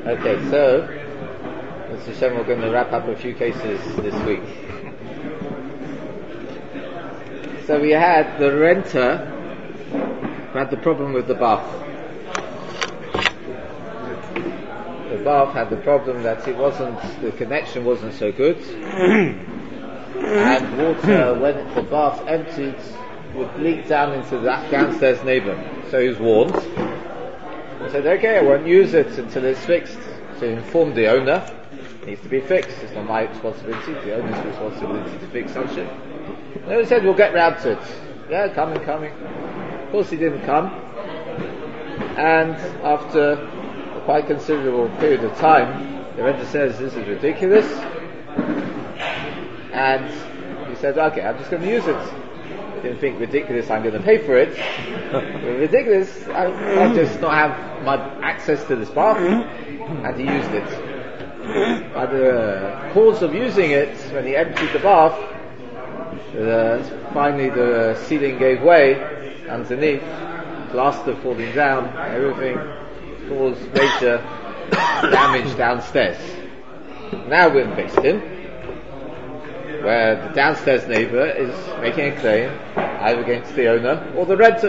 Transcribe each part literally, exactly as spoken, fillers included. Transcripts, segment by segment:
Okay, so Mister Hashem, we're going to wrap up a few cases this week. So we had the renter who had the problem with the bath. The bath had the problem that it wasn't, the connection wasn't so good, and water, when the bath emptied, would leak down into the downstairs neighbour. So he was warned. He said, okay, I won't use it until it's fixed. So he informed the owner, it needs to be fixed. It's not my responsibility, the owner's responsibility to fix such shit. And he said, we'll get round to it. Yeah, coming, coming. Of course he didn't come. And after a quite considerable period of time, the renter says, this is ridiculous. And he said, okay, I'm just going to use it. I didn't think ridiculous, I'm going to pay for it. Ridiculous, I, I'll just not have my access to this bath. And he used it. By the cause of using it, when he emptied the bath, uh, finally the ceiling gave way underneath, plaster falling down, everything caused major damage downstairs. Now we're in Beis-Din, where the downstairs neighbour is making a claim either against the owner or the renter.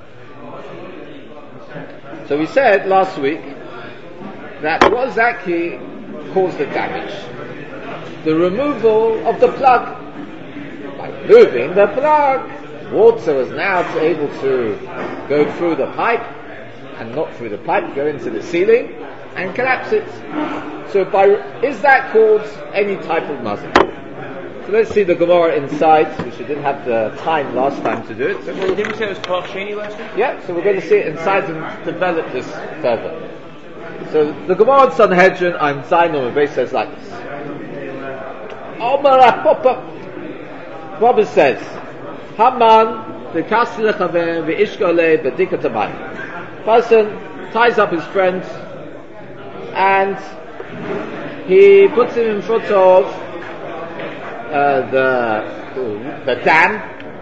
So we said last week that what exactly caused the damage? The removal of the plug. By moving the plug, water was now able to go through the pipe, and not through the pipe, go into the ceiling and collapse it. So by, is that called any type of mazal? So let's see the Gemara inside, which we didn't have the time last time to do it. So didn't we say it was Koach Sheni last week? Yeah, so we're going to see it inside and develop this further. So the Gemara in Sanhedrin on Zayin Amud Beis says like this. Omar Apapa, Rabbi says, Haman v'kasi lechaver v'ishka oleh b'dikat hamayim. Person ties up his friend and he puts him in front of uh, the the dam,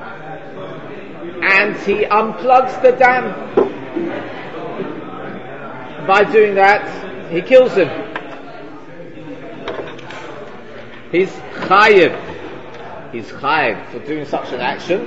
and he unplugs the dam. By doing that, he kills him. He's chayiv. He's chayiv for doing such an action.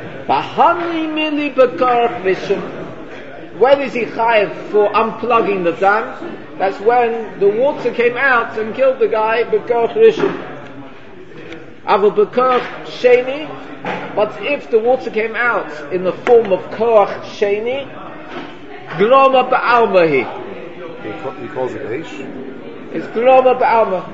When is he chayiv for unplugging the dam? That's when the water came out and killed the guy, b'korach rishon. Aval b'korach sheni, but if the water came out in the form of korach sheni, gloma ba'almahi. He calls it Eish? It's gloma ba'alma.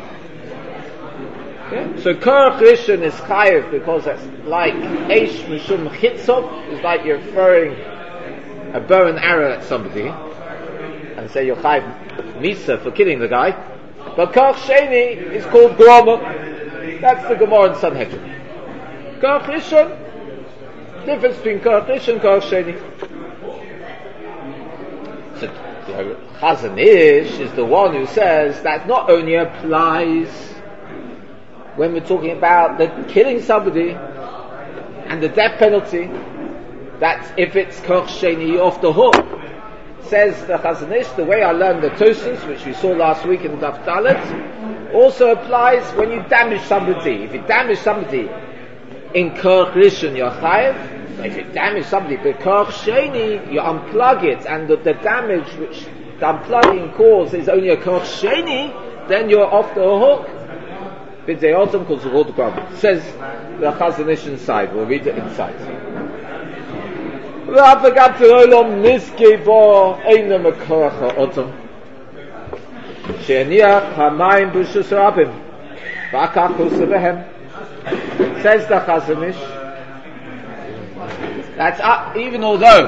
Okay? So korach rishon is chayiv because that's like Eish mishum chitzov, it's like you're throwing a bow and arrow at somebody and say you're chayiv misa for killing the guy. But korach sheni is called gloma. That's the Gemara in Sanhedrin. Korach rishon, difference between korach rishon and korach sheni. So the Chazon Ish is the one who says that not only applies when we're talking about the killing somebody and the death penalty, that if it's korach sheni, you're off the hook. Says the Chazon Ish, the way I learned the Tosfos, which we saw last week in Daf Dalet, also applies when you damage somebody. If you damage somebody in korach rishon, you're chayiv. If you damage somebody by korach sheni, you unplug it, and the, the damage which the unplugging causes is only a korach sheni, then you're off the hook. B'dei Otam calls the water problem. Says the Chazon Ish inside. We'll read it inside. Says the Chazon Ish, that's up, even although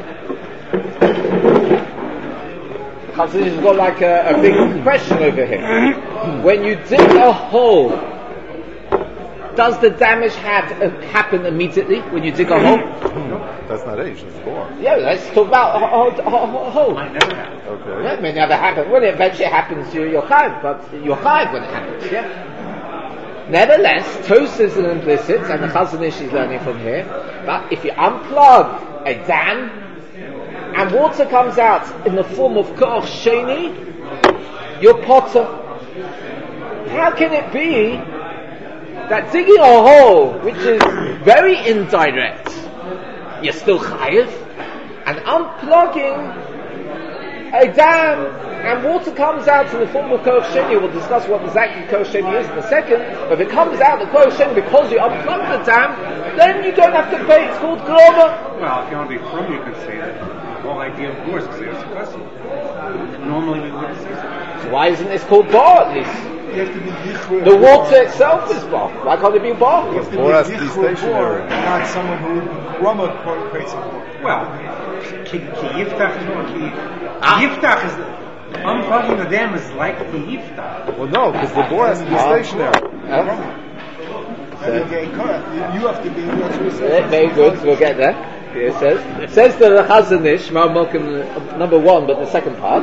Chazon Ish has got like a, a big question over here. When you dig a hole, does the damage have uh, happen immediately when you dig a hole? That's not age, it's born. Yeah, let's talk about a hole. Ho- ho- hole. Might never happen. Okay. Yeah, it may never happen. When it eventually happens, you're, you're chayiv, but you're chayiv when it happens. Yeah. Nevertheless, Tosfos is implicit, and the Chazon Ish is learning from here. But if you unplug a dam and water comes out in the form of korach sheni, you're potter. How can it be that digging a hole, which is very indirect, you're still chayiv, and unplugging a dam and water comes out in the form of koach sheni? We'll discuss what exactly koach sheni is in a second. But if it comes out the koach sheni because you unplugged the dam, then you don't have to pay. It's called groma. Well, if you want to be from, you can say that. The whole idea of course is it's a question. Normally we wouldn't say so. So why isn't this called bar at least? You have to be dichra. The water itself is bar. Why can't it be bar? You have to Or has to be be dichra stationary. bor, not someone who groma creates a bor. Well, ki ki yiftach is not ki Ah. yiftach is unplugging the dam is like ki yiftach. Well, no, because the bore has to be Ah. stationary. Huh? And you'll get correct. You you have to be. That's what it Yeah, says. very good, we'll get there. Here it says, it says to the Chazanish, Mar Malkim, number one, but the second part,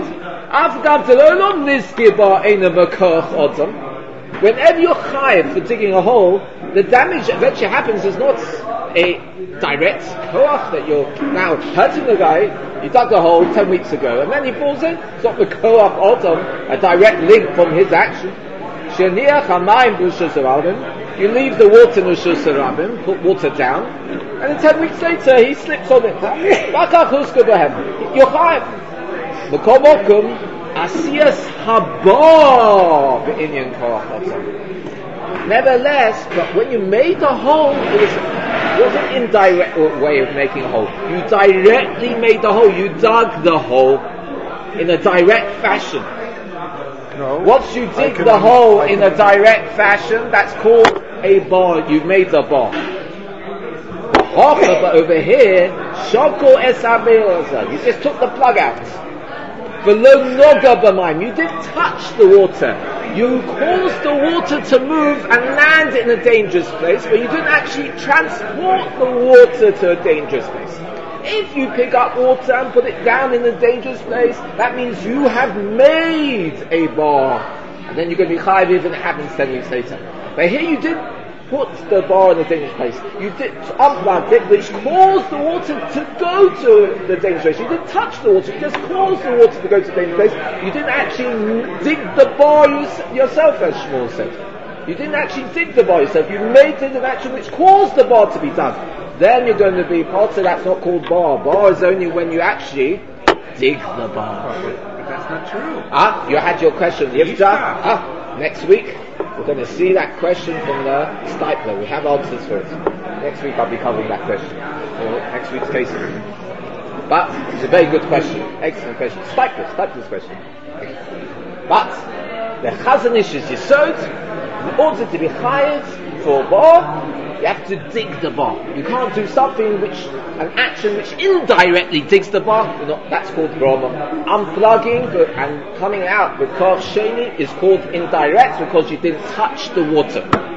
whenever you're chayiv for digging a hole, the damage that eventually happens is not a direct koach that you're now hurting the guy. You dug a hole ten weeks ago, and then he falls in. It's not the koach odom, a direct link from his action. Sheniach hamayim b'rishus harabim. You leave the water in Rishus harabim, put water down, and then ten weeks later he slips on it. You're chayiv. L'kol mokum asiyas haba b'inyan koach odom. Nevertheless, but when you made the hole, it was, it was an indirect way of making a hole. You directly made the hole. You dug the hole in a direct fashion. No. Once you I dig can- the hole I in can- a direct fashion, that's called a bar. You've made the bar. But over here, shoko es habe'elazar. You just took the plug out. Below noga b'mayim. You didn't touch the water. You caused the water to move and land in a dangerous place, but you didn't actually transport the water to a dangerous place. If you pick up water and put it down in a dangerous place, that means you have made a bar. And then you're going to be chayiv if it happens ten weeks later. But here you did put the bar in a dangerous place. You did unplugged it, which caused the water to go to the dangerous place. You didn't touch the water, you just caused the water to go to the dangerous place. You didn't actually dig the bar yourself, as Shmuel said. You didn't actually dig the bar yourself. You made it an action which caused the bar to be dug. Then you're going to be part of that's not called bar. Bar is only when you actually dig the bar. But that's not true. Ah, you had your question, Yiftach. Yiftach. Ah, next week we're going to see that question from the Stipler. We have answers for it. Next week I'll be covering that question for next week's cases. But it's a very good question, excellent question. Stipler, Stipler's question. But the Chazanish is Yisod. In order to be chayiv for a bar, you have to dig the bar. You can't do something which, an action which indirectly digs the bar. You know, that's called groma. Unplugging and coming out with koach sheni is called indirect because you didn't touch the water.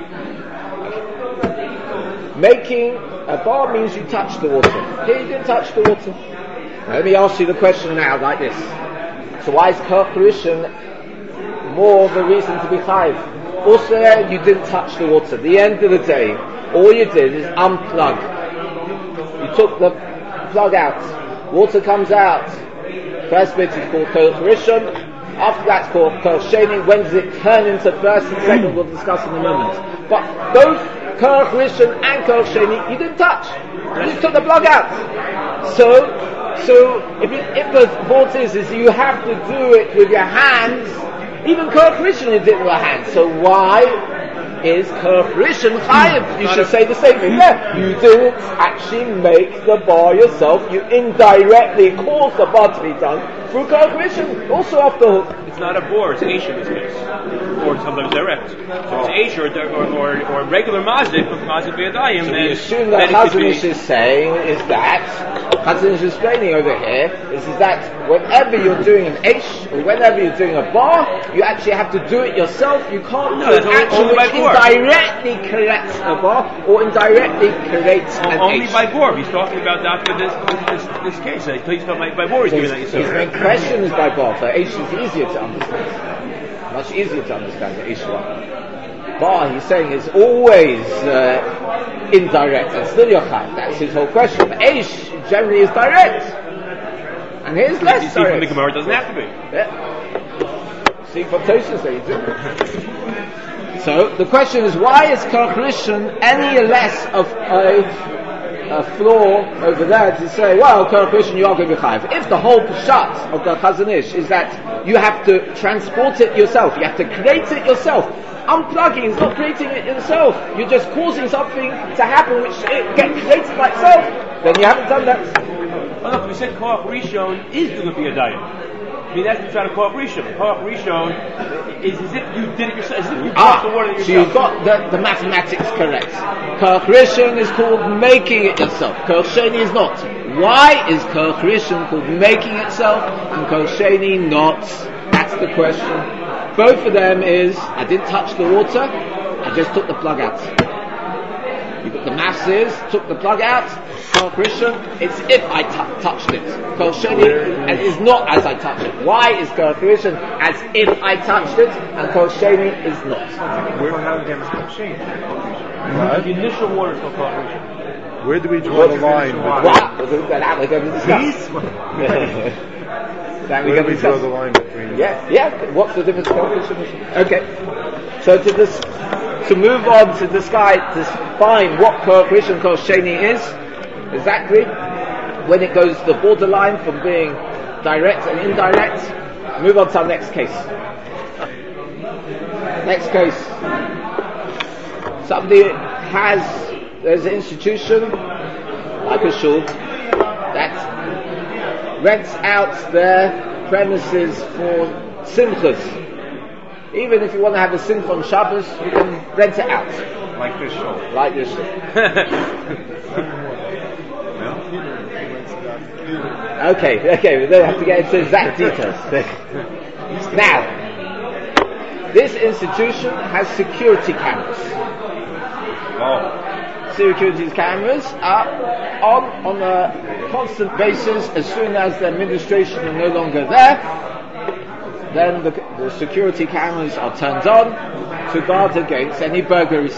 Okay. Making a bar means you touch the water. Here you didn't touch the water. Now, let me ask you the question now like this. So why is koach rishon more of a reason to be chayiv? Also, you didn't touch the water. At the end of the day, all you did is unplug. You took the plug out. Water comes out. First bit is called koach rishon. After that's called koach sheni. When does it turn into first and second? We'll discuss in a moment. But both koach rishon and koach sheni, you didn't touch. You just took the plug out. So, so if, it, if the thought is, is you have to do it with your hands. Even koach rishon you did it with your hands. So why is koach rishon chayiv? You should say the same thing there. You didn't actually make the bar yourself. You indirectly caused the bar to be done through koach rishon. Also off the hook. It's not a bore, it's Aish in this case. Or sometimes direct. So it's Aish or, or, or, or regular mazik, but mazik b'yadayim. So we assume that Chazanish is saying is that, Chazanish is explaining over here, is, is that whenever you're doing an Aish, or whenever you're doing a bar, you actually have to do it yourself. You can't No, do an that's only- action only which by bore. indirectly corrects a bar, or indirectly creates an Only Aish. by bore. He's talking about Doctor this, this, this, this case. I please by, by bore he's So giving his, that his Yisrael. main question is by bar, so Aish is easier to understand. Much easier to understand the Aish one. Bar, he's saying, is always uh, indirect, and still Yochai. That's his whole question. But Aish generally is direct. And here's less You see from the direct. Gemara, it doesn't have to be. Yeah. See, for Tosfos they do. So the question is, why is Koach Rishon any less of a a flaw over there to say, well, Koach Rishon you are going to be chayav? If the whole pshat of the Chazon Ish is that you have to transport it yourself, you have to create it yourself. Unplugging is not creating it yourself. You're just causing something to happen which it gets created by itself. Then you haven't done that. Well, look, we said Koach Rishon is going to be a diet. I mean, that's the trying to Koach Rishon. Koach Rishon is as if you did it yourself, as if you Ah, brought the water so yourself. you've got the, the mathematics correct. Koach Rishon is called making it yourself. Koach Sheni is not. Why is Koach Rishon called making itself and Koach Sheni not? That's the question. Both of them is, I didn't touch the water, I just took the plug out. You got the maths is, took the plug out, Koach Rishon, it's if I t- touched it. Koach Sheni is not as I touch it. Why is Koach Rishon as if I touched it, and Koach Sheni is not? Where how the damage can change? The initial water is called Koach Rishon. Where do we draw the line? Wow, we're going to discuss. That Where do we draw the line between? Yeah, yeah. What's the difference? Okay. So to this, to move on to disguise, to define what Koach Rishon and Koach Sheni is exactly, when it goes the borderline from being direct and indirect. Move on to our next case. Next case. Somebody has, there's an institution like a shul that rents out their premises for simchas. Even if you want to have a simcha on Shabbos, you can rent it out. Like this show. Like this shul. Okay, okay, we don't have to get into exact details. Now, this institution has security cameras. Oh. Security cameras are on on a constant basis. As soon as the administration are no longer there, then the, the security cameras are turned on to guard against any burglaries.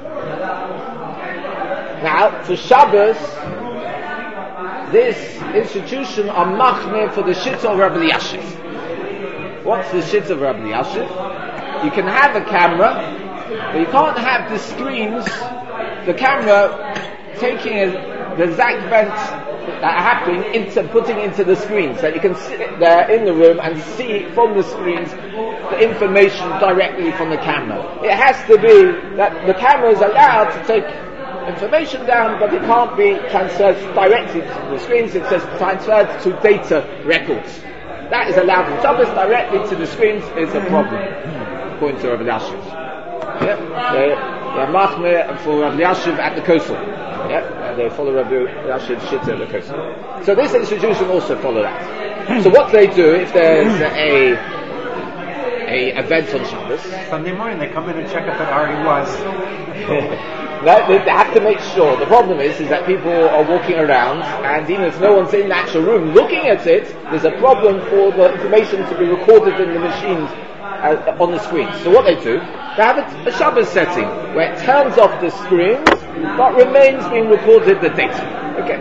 Now, for Shabbos, this institution are machmir for the shitza of Rabbi Elyashiv. What's the shitza of Rabbi Elyashiv? You can have a camera, but you can't have the screens, the camera taking a, the exact events that are happening into putting into the screens, so you can sit there in the room and see from the screens the information directly from the camera. It has to be that the camera is allowed to take information down, but it can't be transferred directly to the screens. It says transferred to data records. That is allowed. If Shabbos directly to the screens is a problem, according to Rabbi Elyashiv. Yeah, they, they're machmir for Rabbi Elyashiv at the Kosel. Yeah, they follow Rabbi Elyashiv's shitza at the Kosel. So this institution also follow that. So what they do if there's a a event on Shabbos? Sunday morning they come in and check if it already was. That, they have to make sure. The problem is, is that people are walking around, and even if no one's in the actual room looking at it, there's a problem for the information to be recorded in the machines uh, on the screen. So what they do, they have a, a Shabbos setting where it turns off the screens, but remains being recorded the data. Okay.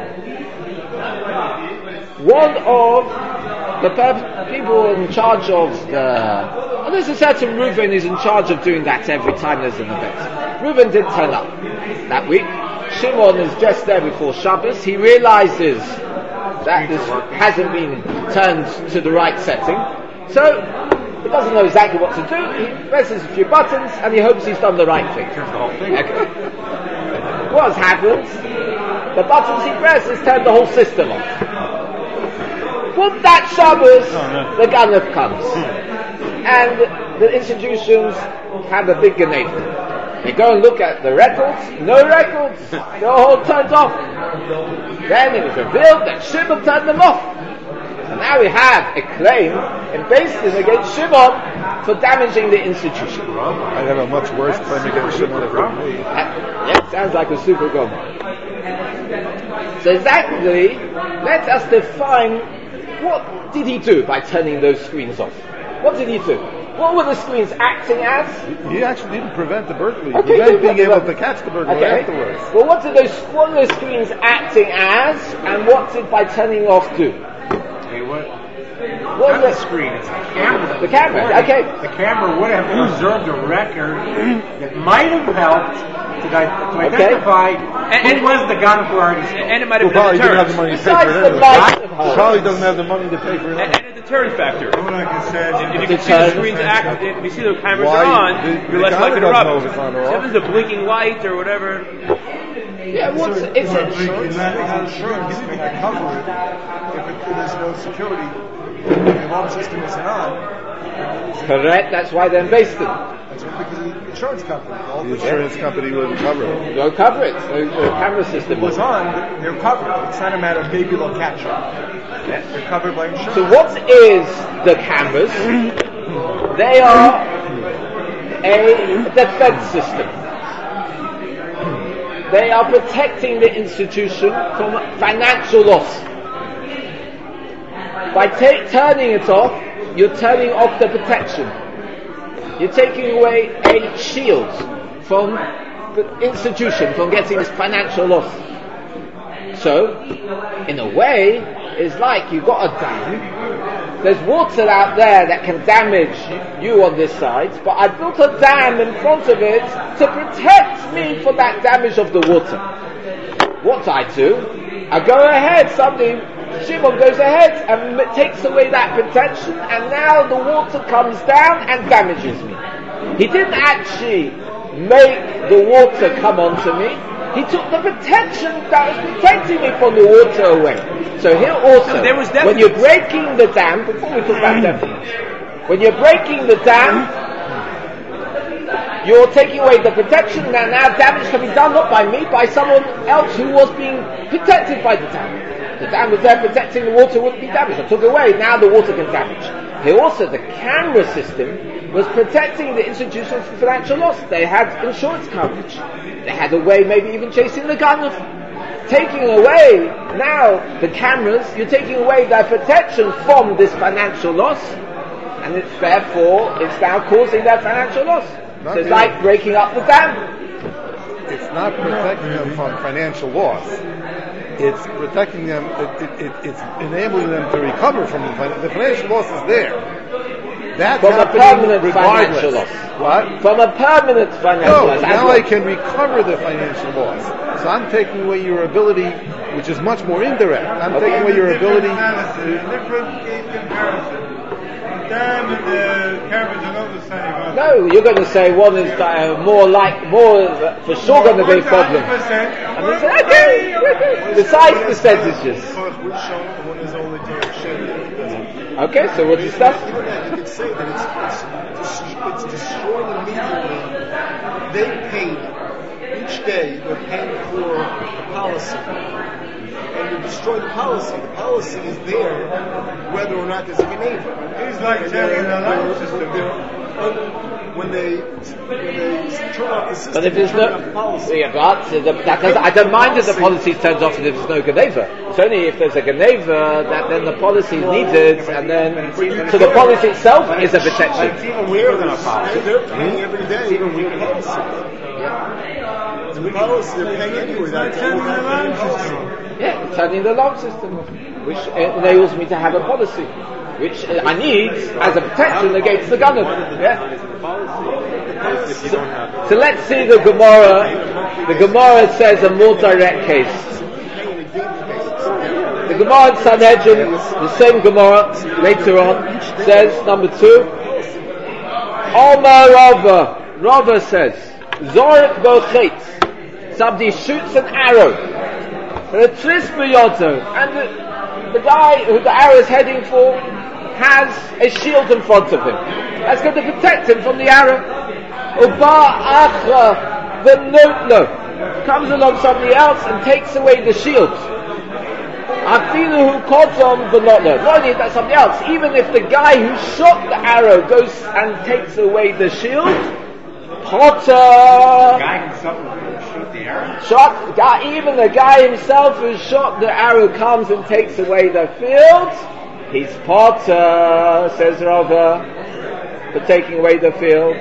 One of the per- people in charge of the and there's a certain Reuven who's in charge of doing that every time there's an event. Reuven didn't turn up that week. Shimon is just there before Shabbos. He realizes that this hasn't been turned to the right setting. So, he doesn't know exactly what to do. He presses a few buttons and he hopes he's done the right thing. Okay. What has happened? The buttons he presses turned the whole system off. Put that Shabbos, oh, no. the Ganef comes. And the institutions have a big ganef. They go and look at the records, no records, they're all turned off. Then it was revealed that Shimon turned them off. And now we have a claim in Basin against Shimon for damaging the institution. I have a much worse claim against Shimon than me. Yeah, sounds like a super goma. So exactly, let us define what did he do by turning those screens off. What did he do? What were the screens acting as? He actually didn't prevent the burglary. He Okay, prevented being prevent- able to catch the burglar Okay. afterwards. Well, what did those what were those screens acting as, and what did by turning off do? Hey, what? What Not the was it? screen, it's the camera. The camera, okay. The camera would have preserved a record that might have helped to, di- to Okay. identify And- who and- was the gun who already stole. And it might Who have been a probably didn't have the deterrent. money to pay Besides for it the anyway. lights of Who home. probably doesn't have the money to pay for it And, anyway. and a deterrent factor. Like I said, If you can see the screens act, if you see the cameras Why? are on, The- you're the less camera likely to doesn't rob know it. if it's on or So off. if there's a blinking light or whatever, Yeah, what's it's It's insurance. not insurance going to cover it if, it, if there's no security. If the alarm system isn't on. Correct. That's why they're based in. That's what, because the insurance company. All The the insurance company wouldn't cover it. They'll cover it. The, the camera system was will. on, they're covered. It's not a matter of maybe they'll catch it. They're covered by insurance. So what is the cameras? They are a defense system. They are protecting the institution from financial loss. By ta- turning it off, you're turning off the protection. You're taking away a shield from the institution from getting this financial loss. So, in a way, it's like you've got a dam. There's water out there that can damage you on this side, but I built a dam in front of it to protect me from that damage of the water. What I do, I go ahead, somebody, Shimon goes ahead and m- takes away that protection, and now the water comes down and damages me. He didn't actually make the water come onto me. He took the protection that was protecting me from the water away. So here also, No, there was when you're definite- breaking the dam, before we talk about definite, when you're breaking the dam, you're taking away the protection, and now damage can be done not by me, by someone else who was being protected by the dam. The dam was there protecting the water wouldn't be damaged. I took away, now the water can damage. Here also, the camera system was protecting the institution from financial loss. They had insurance coverage. They had a way, maybe even chasing the gun of taking away now the cameras. You're taking away their protection from this financial loss, and it's therefore it's now causing their financial loss. Not So it's the- like breaking up the dam. It's not protecting them from financial loss. It's protecting them. It, it, it, it's enabling them to recover from the, fin- the financial loss is there. That's From a happening permanent regardless. financial loss. What? From a permanent financial No, loss. as now well. I can recover the financial loss. So I'm taking away your ability, which is much more indirect. I'm Okay. taking away your ability. different game comparison. Dam and the cameras are not the same. No, you're going to say one is uh, more like, more uh, for sure going to be a problem. And they say, okay, okay. Besides percentages. Which shown and one is only doing shit. Okay, so what's the stuff? Even that, you could say that it's, it's, it's, it's destroying immediately. They paid, each day, they're paying for the policy. And you destroy the policy. The policy is there whether or not there's a Geneva. It's like telling the alarm system. When they, when they turn off the system, But if there's they turn off no, the policy. yeah, but the, that does, I don't mind if the policy turns off if there's no Geneva. It's only if there's a Geneva that then the policy is needed, and then so the policy itself is a protection. It's even weaker than a policy. They're paying every day. It's even weaker than a policy. policy. The policy they're paying anyway. That's Turning the alarm system. Yeah, turning the alarm system, which enables me to have a policy, which I need as a protection against the gunner. Yeah. So, so let's see the Gemara. The Gemara says a more direct case. The Gemara in Sanhedrin, the same Gemara later on, says number two. Omar Rava, Rava says, Zorik Bochet, somebody shoots an arrow. The tris b'yoto, and the, the guy who the arrow is heading for has a shield in front of him. That's going to protect him from the arrow. Uba achra v'notlo, comes along somebody else and takes away the shield. Afilu hu kodom v'notlo. Not only that, somebody else. Even if the guy who shot the arrow goes and takes away the shield, Potter. Guy himself will shoot the arrow. Shot, guy, even the guy himself who shot the arrow comes and takes away the field. He's Potter, says Rava, for taking away the field.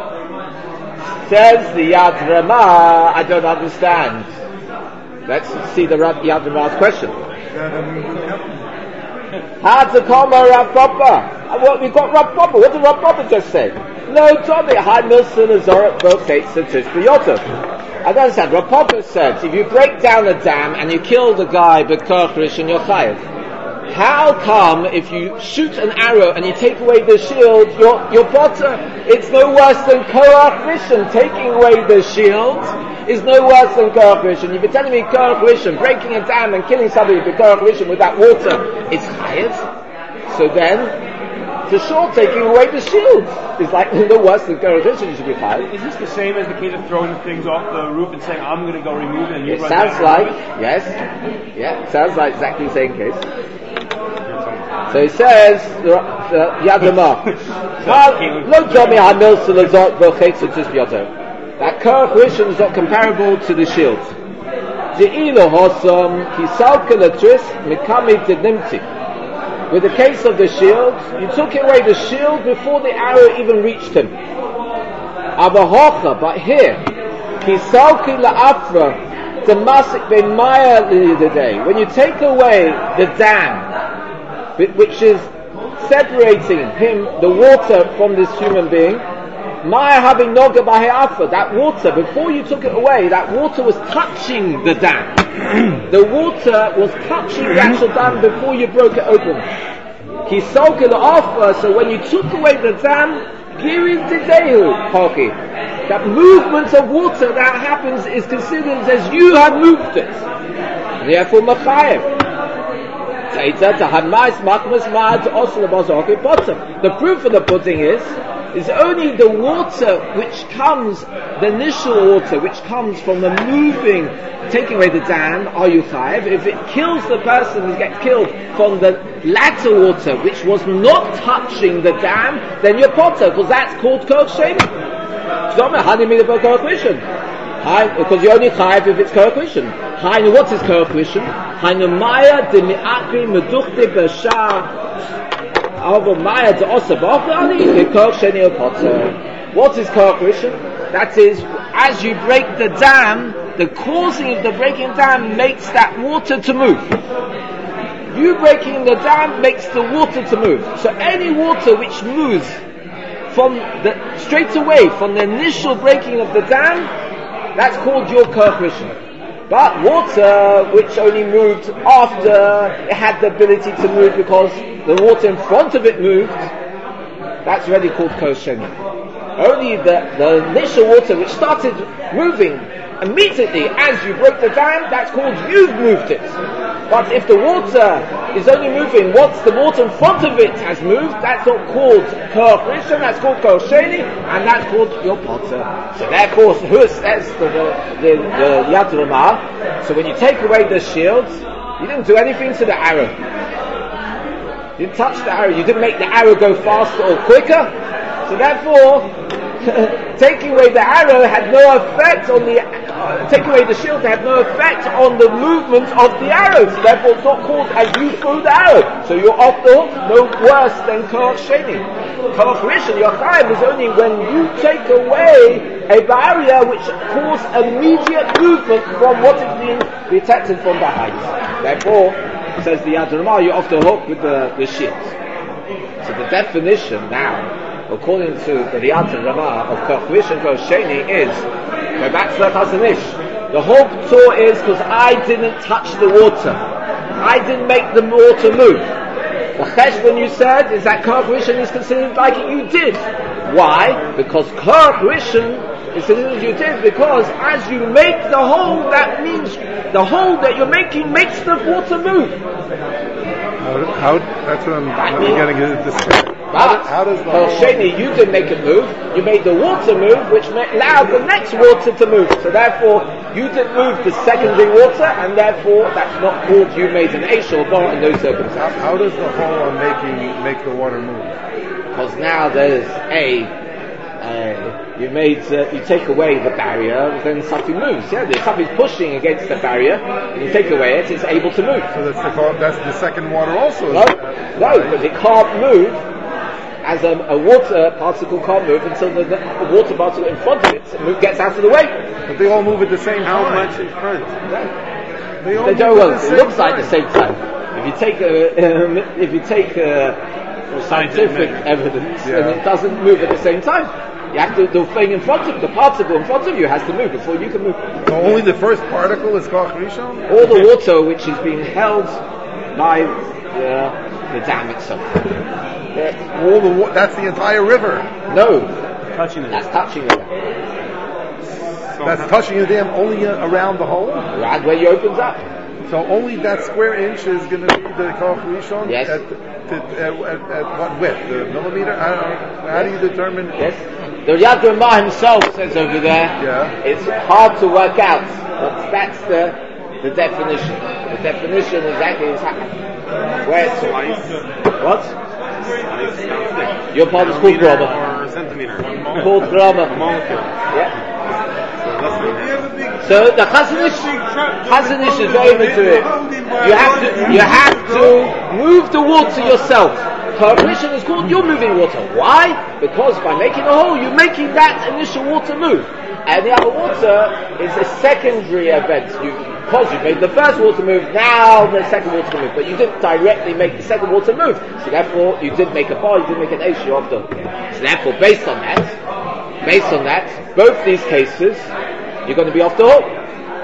Says the Yad Ramah, I don't understand. Let's see the Yad Ramah's question. Hard to come Rav Papa. Well, we've got Rav Papa. What did Rav Papa just say? No, Tommy. High Milson Azorat Bokates to Tishbiyotov. I don't understand. Rav Papa said, if you break down a dam and you kill the guy b'koach rishon, you're chayav. How come if you shoot an arrow and you take away the shield, you're, you're potter? It's no worse than koach rishon. Taking away the shield is no worse than koach rishon. You've been telling me koach rishon, breaking a dam and killing somebody with koach rishon with that water, it's chayav. So then, for sure, taking away the shield is like no worse than koach rishon. You should be chayav. Is this the same as the case of throwing things off the roof and saying, I'm going to go remove it and you It run sounds down like, and remove it? yes, yeah, it sounds like exactly the same case. So he says, Yadama, no Jomi Hamil Salazot Vochetsu Tishbioto. That Koach Rishon is not comparable to the shield. Je'ilo Hosom, Kisalka Latris, Mikami Tedimti. With the case of the shield, you took away the shield before the arrow even reached him. Abahocha, but here, Kisalki La'afra, Damasik Be'maya Lidadei. When you take away the dam, which is separating him, the water, from this human being, Maya having noga b'he'afa, that water, before you took it away, that water was touching the dam. The water was touching the actual dam before you broke it open. Kisoka la'afa, so when you took away the dam, girin tidehu, hoki. That movement of water that happens is considered as you have moved it. And therefore, machayev. The proof of the pudding is is only the water which comes, the initial water which comes from the moving, taking away the dam, are you chayav? If it kills the person who gets killed from the latter water which was not touching the dam, then you're potter, because that's called koach sheni. Because you're only chayav if it's koach rishon. Hainu, what is koach rishon? Hainu maya de mi'akri meduchte b'shar. However, maya de osa b'ochrani the koach sheni opotter. What is koach rishon? That is, as you break the dam, the causing of the breaking dam makes that water to move. You breaking the dam makes the water to move. So any water which moves from the straight away from the initial breaking of the dam, that's called your koach rishon. But water which only moved after it had the ability to move because the water in front of it moved, that's already called koach sheni. Only the, the initial water which started moving immediately as you broke the dam, that's called you've moved it. But if the water is only moving once the water in front of it has moved, that's not called koach rishon, that's called koach sheni, and that's called your potter. So therefore, who says the the, the Yad Ramah? So when you take away the shield, you didn't do anything to the arrow. You didn't touch the arrow. You didn't make the arrow go faster or quicker. So therefore, taking away the arrow had no effect on the uh, taking away the shield had no effect on the movement of the arrow. So therefore, it's not called as you threw the arrow. So you're off the hook, no worse than koach sheni. Koach rishon, your chayav is only when you take away a barrier which causes immediate movement from what is being detected from behind. Therefore, says the Yad Ramah, you're off the hook with the, the shield. So the definition now, according to the Yad Ramah of koach rishon, koach sheni is, go back to the Chazanish. The whole Torah is because I didn't touch the water. I didn't make the water move. The cheshbon you said is that koach rishon is considered like you did. Why? Because koach rishon is considered you did because as you make the hole, that means the hole that you're making makes the water move. How, how that's what I'm, I'm getting at this. But how does the koach sheni, you didn't make it move. You made the water move, which allowed the next water to move. So therefore, you didn't move the secondary water, and therefore that's not called you made an eish or bar in those circumstances. How, how does the hole I'm making make the water move? Because now there's a uh, you made uh, you take away the barrier, then something moves. Yeah, there's something pushing against the barrier, and you take away it, it's able to move. So that's the that's the second water also. No, no, because it can't move. As a, a water particle can't move until the, the water particle in front of it move, gets out of the way. But they all move at the same How time. much in front? They all They move don't. at Well, the it same looks like time. the same time. If you take a, um, if you take a scientific evidence, Yeah. and it doesn't move at the same time, you have to, the thing in front of the particle in front of you has to move before you can move. So only the first particle is Koch Rishon? All the water which is being held by uh, the dam itself. Uh, All the wa- that's the entire river. no, Touching it. that's touching it. So That's touching the dam only uh, around the hole. Right where you opens up. So only that square inch is going to be the Koch Rishon? Yes. At, to, at, at, at what width? The millimeter? I don't know. How do you determine? Yes. The Yad Ramah himself says over there, Yeah. it's hard to work out, but that's the the definition. The definition exactly is how, where it's what? Your part is called Millimeter grammar. or centimeter. Called grammar. A molecule. Yeah. So less than that. So the Chazanish, Chazanish is very into it. You have to, you have to move the water yourself. Permission is called you're moving water. Why? Because by making a hole, you're making that initial water move. And the other water is a secondary event. You, because you made the first water move, now the second water move. But you didn't directly make the second water move. So therefore, you didn't make a bar, you didn't make an issue of them. So therefore, based on that, based on that, both these cases, you're going to be off the hook.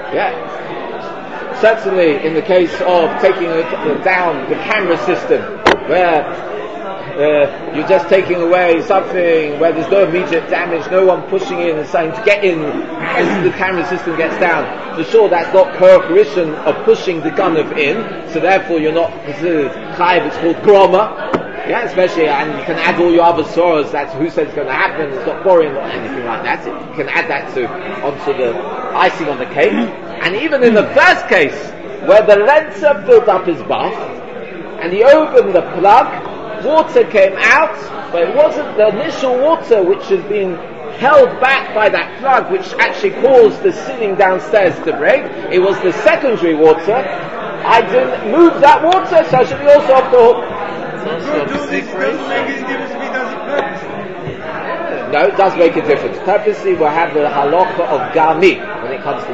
Yeah. Certainly, in the case of taking it down the camera system, where uh, you're just taking away something where there's no immediate damage, no one pushing in and saying to get in until the camera system gets down. For sure, that's not correlation of pushing the gun of in, so therefore you're not considered chayiv. It's called groma. Yeah, especially, and you can add all your other sorrows. That's who says it's going to happen. It's not boring or anything like that. You can add that to onto the icing on the cake. And even in the first case, where the lenser filled up his bath, and he opened the plug, water came out, but it wasn't the initial water which has been held back by that plug, which actually caused the sitting downstairs to break. It was the secondary water. I didn't move that water, so I should be also off the hook. No, it does make a difference. Purposely, we'll have the halacha of Gami when it comes to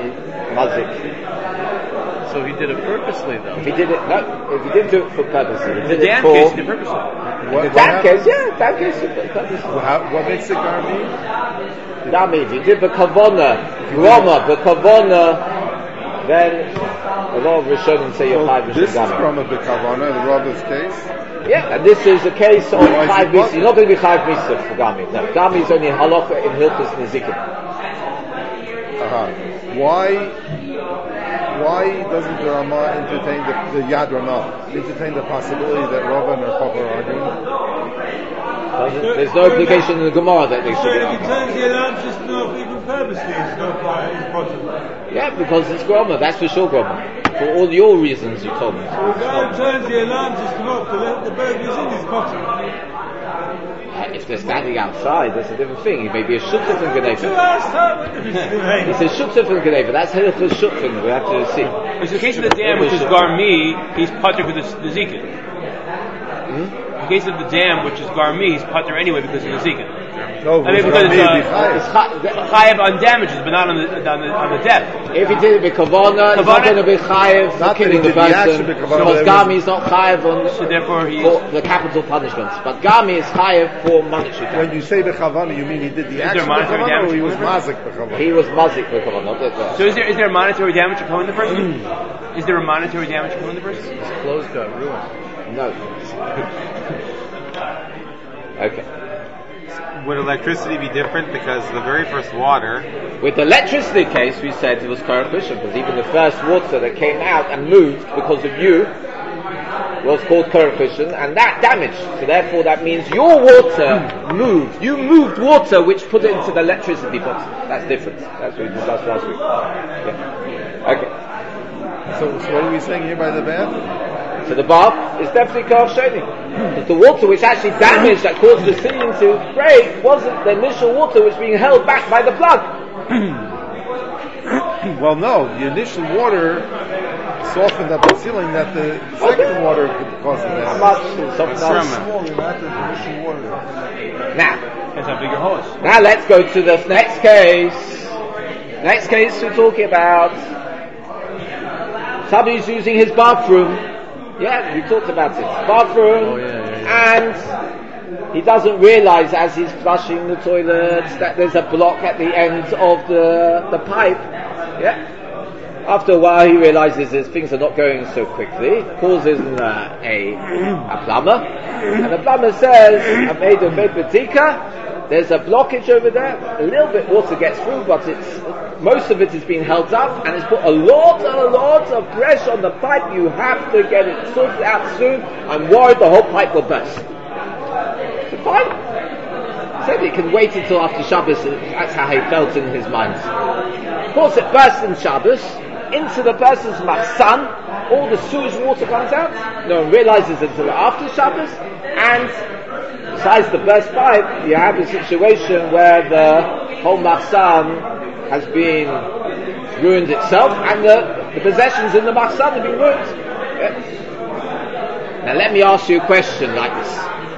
mazik. So he did it purposely, though. If he did it, no, if he didn't do it for purposely, he The did it dam for case, he did purposely. What, the what dam happens? case. Yeah, dam case he did purposely. How, what makes it garmi? Gami, if he did the kavona, groma, the kavona, then a lot of Rishonim say you're five This is Gami. from a Bekavana, the Rabbi's case. Yeah, and this is a case of Why is Chayiv it Misa. what? You're not going to be Chayiv Misa for Gami. No, Gami is only halacha in Hilchos Nezikin. Uh-huh. Why, why doesn't the Rama entertain the, the Yad Rama entertain the possibility that Rava and her Papa are arguing? Doesn't- There's no implication in the Gemara that they should be If he arguing. turns the alarm system off even purposely, it's not right, it's possible. Yeah, because it's Groma. That's for sure Groma. For all your reasons you told me. The guy turns the alarm system off to let the burglars in his pocket. Uh, if they're standing outside, that's a different thing. He may be a Shutef and Two Geneva. hours time, what the fuck? He's a Shutef and Geneva. That's Hilchos Shutfin. We have to see. It's the case of the dam, which is Garmi, he's putter for the, the Zikin. Hmm? In the case of the dam, which is Garmi, he's putter anyway because of the Zikin. No, I mean, it's because Rami, it's, it'd be uh, chayiv. It's cha- Chayev on damages, but not on the on the, on the death. If he did it with Kavana, he's not Kavana- going to be chayiv for Not that killing he the did the action person. with Kavana, Because but it Gami was- is not chayiv on So therefore, he's for the capital punishments. But Gami is chayiv for monetary When damage. you say Bekavana, you mean he did the there action monetary Bekavana, or damage he was equivalent? Mazik Bekavana? He was mazik with Kavana. not that- so is there is there monetary damage upon the person? Is there a monetary damage upon the person? His clothes got ruined. No. Okay. Would electricity be different because the very first water? With the electricity case, we said it was corruption because even the first water that came out and moved because of you was called corruption, and that damaged. So therefore, that means your water moved. You moved water, which put it into the electricity pot. That's different. That's what we discussed last week. Yeah. Okay. So, so what are we saying here by the bath? So the bath is definitely corruption. Because the water which actually damaged, that caused the ceiling to break, wasn't the initial water which was being held back by the plug. Well, no, the initial water softened up the ceiling that the second water could cause the How damage. much? Something else. Smaller, not the initial water. Now, Depends how big your hole is. now let's go to the next case. Next case we're talking about somebody's using his bathroom Yeah, we talked about it. Bathroom, Oh, yeah, yeah, yeah. and he doesn't realise as he's flushing the toilets that there's a block at the end of the the pipe. Yeah. After a while, he realizes that things are not going so quickly. Calls in uh, a a plumber, and the plumber says, "I made a betika. There's a blockage over there. A little bit water gets through, but it's most of it is being held up, and it's put a lot, a lot of pressure on the pipe. You have to get it sorted out soon. I'm worried the whole pipe will burst." So fine. He said he can wait until after Shabbos. That's how he felt in his mind. Of course, it burst in Shabbos. Into the person's machsan, all the sewage water comes out. No one realizes until after Shabbos. And besides the burst pipe, you have a situation where the whole machsan has been ruined itself, and the, the possessions in the machsan have been ruined. Yeah. Now let me ask you a question like this.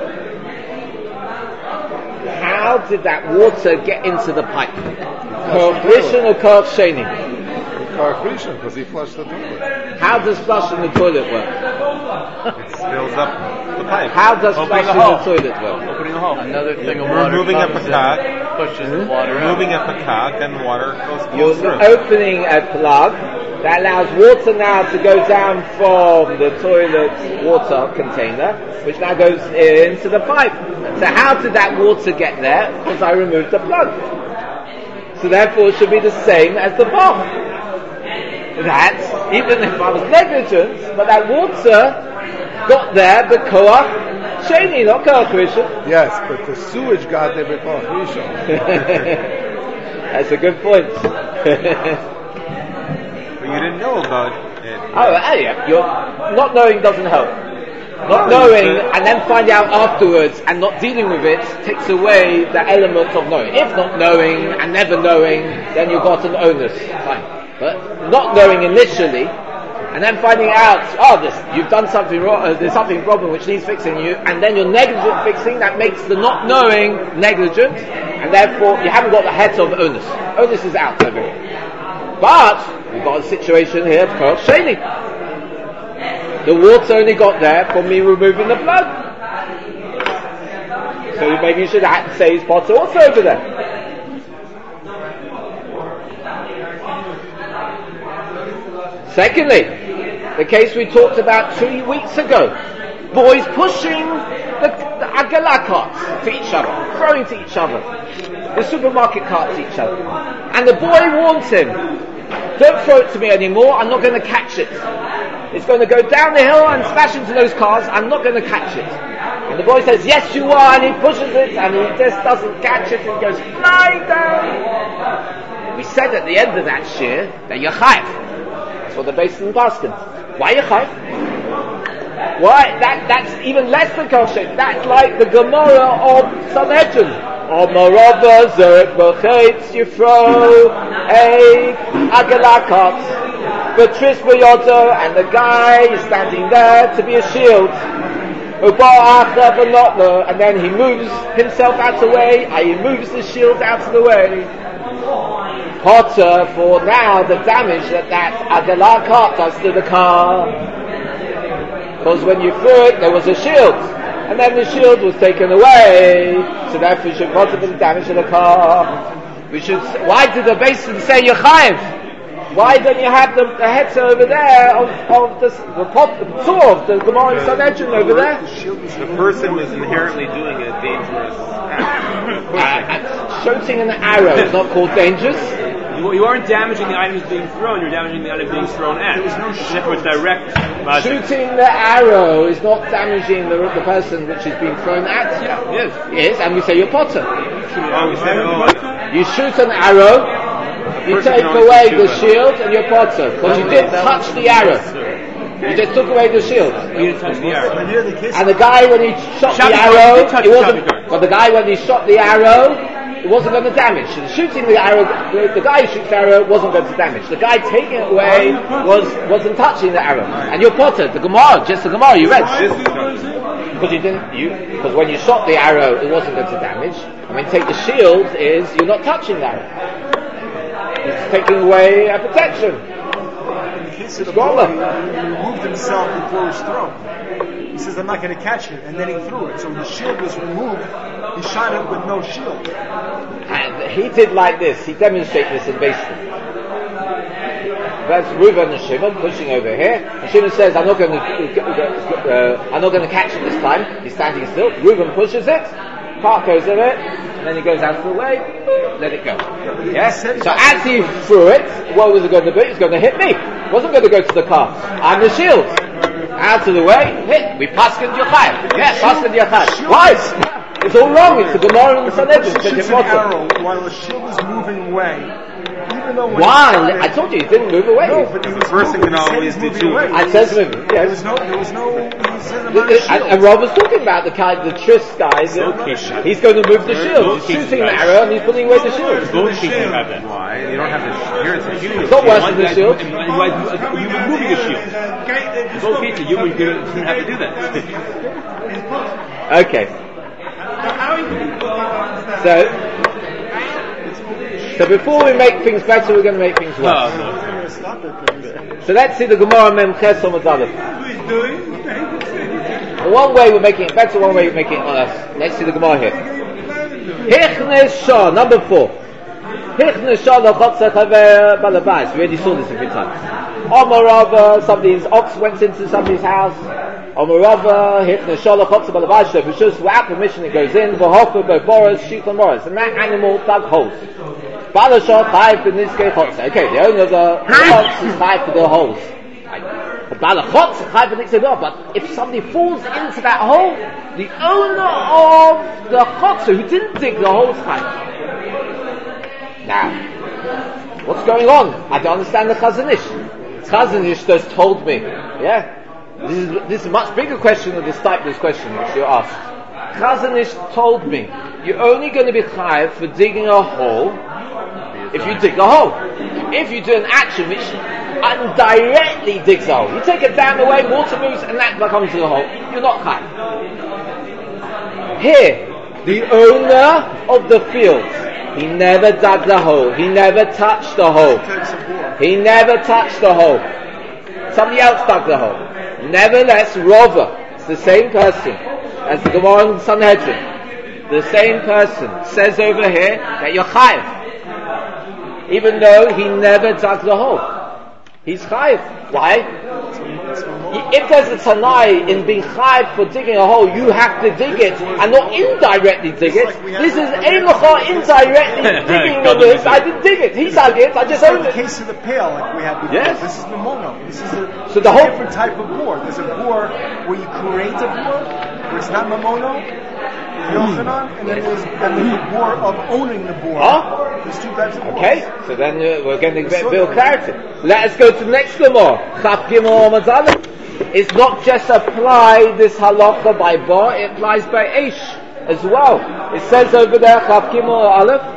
How did that water get into the pipe? Korach Rishon or Korach Sheni? Korach Rishon, because he flushed the toilet. How does flushing the toilet work? It spills up the pipe. How does Opening flushing the hole. the toilet work? Opening a hole. Another thing of water Removing a comes in, pakak, pushes the water removing out. a pakak, and water goes You're goes through. opening a plug that allows water now to go down from the toilet water container, which now goes into the pipe. So how did that water get there? Because I removed the plug. So therefore it should be the same as the bath. That, even if I was negligent, but that water got there b'koach sheni, not koach rishon. Yes, but the sewage got there before Rishon. That's a good point. But you didn't know about it. Oh, yeah, you're, not knowing doesn't help. Not knowing and then finding out afterwards and not dealing with it takes away the element of knowing. If not knowing and never knowing, then you've got an onus. Fine. But not knowing initially and then finding out, oh, this, you've done something wrong, uh, there's something problem which needs fixing you, and then you're negligent fixing, that makes the not knowing negligent, and therefore you haven't got the head of onus. Onus is out over here. But we've got a situation here of Korach Sheni. The water only got there from me removing the plug. So maybe you should ha- say his potter also over there. Secondly, the case we talked about two weeks ago. Boys pushing the, the agala carts to each other, throwing to each other. The supermarket cart to each other. And the boy warns him, don't throw it to me anymore, I'm not going to catch it. It's going to go down the hill and smash into those cars, I'm not going to catch it. And the boy says, yes you are, and he pushes it, and he just doesn't catch it, and it goes flying down. We said at the end of that shir, that you're chayav. That's what the basin basket. Why you chayav? Why? That, that's even less than Korach Sheni. That's like the Gemara of Sanhedrin. Of Morava, Zerek, Bochetz, you throw a agala cart. But Tris Yoda, and the guy is standing there to be a shield. And then he moves himself out of the way, and he moves the shield out of the way. Potter for now the damage that that agala cart does to the car. Because when you threw it, there was a shield. And then the shield was taken away. So therefore you should potter for the damage to the car. We should, why did the basin say you're chayiv? Why don't you have the, the hetzer over there of, of the, the pot, the psor of the Gemara in Sanhedrin over there? The person was inherently doing a dangerous act. Uh, shooting an arrow is not called dangerous. You, you aren't damaging the items being thrown, you're damaging the item being thrown at. There was no shot. With direct logic. Shooting the arrow is not damaging the, the person which is being thrown at. Yeah, yes. Yes, and we say you're potter. Oh, we said, oh, you shoot an arrow, you take away the shield, and you're potter. Because you didn't touch the arrow. You just took away the shield. You didn't touch the arrow. And the guy when he shot the arrow, it wasn't, but the guy when he shot the arrow, it wasn't going to damage. So shooting the arrow, the, the guy who shoots the arrow wasn't going to damage. The guy taking it away was, wasn't touching the arrow. And you're potter, the Gemara, just the Gemara you read. Because you didn't, you, because when you shot the arrow, it wasn't going to damage. And when you take the shield, is you're not touching the arrow. It's taking away a protection. case of the Squabble. boy, he removed himself before his throw. He says, I'm not going to catch it. And then he threw it. So the shield was removed. He shot it with no shield. And he did like this. He demonstrated this in Basin. That's Reuven and Shimon pushing over here. And Shimon says, I'm not going to, uh, I'm not going to catch it this time. He's standing still. Reuven pushes it. Cart goes in it. And then he goes out of the way. Let it go. Yeah? So as he threw it, what was it going to do? It was going to hit me. It wasn't going to go to the car. I'm the shield. Out of the way. Hit. We paskened Yochai. Yeah, paskened Yochai. Why? It's all wrong. It's the Gemara and the Sanhedrin. He shoots an arrow while the shield is moving away. Even though when While I told you, he didn't move away. No, but he was first thing moving. you He know said is he's the moving two. away. I said to him, There yes. was no, there was no, he said The- about the- a shield. and, and Rob was talking about the guy, the Tris guy. that He's going to move the shield. He's shooting the arrow and he's putting away the shield. Both cases have that. Why? You don't have to. Here it's a huge. It's not worse than the shield. And why you were moving a shield? In both cases, you would have to do that. Okay. So, so before we make things better, we're going to make things worse. No, no. So let's see the Gemara Mem Ches Amud Aleph. One way we're making it better, one way we're making it worse. Let's see the Gemara here. Hichnes Shah, number four. Hichnes Shah l'chotzer chaver balabais. We already saw this a few times. Omarava, somebody's ox went into somebody's house. Omarava, Hichnes Shah l'chotzer balabais. So if it's just without permission, it goes in. V'hofer, boforos, shikon moros. And that animal dug holes. Balashah chayv b'niskei chotzer. Okay, the owner of the ox is chayv for the holes. But if somebody falls into that hole, the owner of the chotzer who didn't dig the hole is chayv. Now, what's going on? I don't understand the Chazanish. Chazanish just told me. Yeah, this is this is a much bigger question than this type of question which you asked. Chazanish told me you're only going to be chayv for digging a hole if you dig a hole. If you do an action which indirectly digs a hole, you take a dam away, water moves, and that becomes a hole, you're not chayv. Here, the owner of the field, he never dug the hole, he never touched the hole, he never touched the hole. Somebody else dug the hole. Nevertheless, Rova, it's the same person as the Gemara in Sanhedrin. The same person says over here that you're chayv, even though he never dug the hole. He's chayv. Why? If there's a tanai in being chayv for digging a hole, you have to dig it and not indirectly dig it. This is Eilacha indirectly digging on this. I didn't dig it. He dug it. I just owned the it. case of the pail, like we had before. Yes. This is Mamono. This is a So the whole- different type of bore. There's a bore where you create a bore, where it's not Mamono, Yochanan, and then there's, then there's the bore of owning the bore. Huh? There's two types of bores. Okay, so then uh, we're going to get build clarity. Let us go to the next Gemara. Chaf Gimel Amud Aleph. It's not just apply this halacha by bar, it applies by eish as well. It says over there, Chaf Gimel Aleph,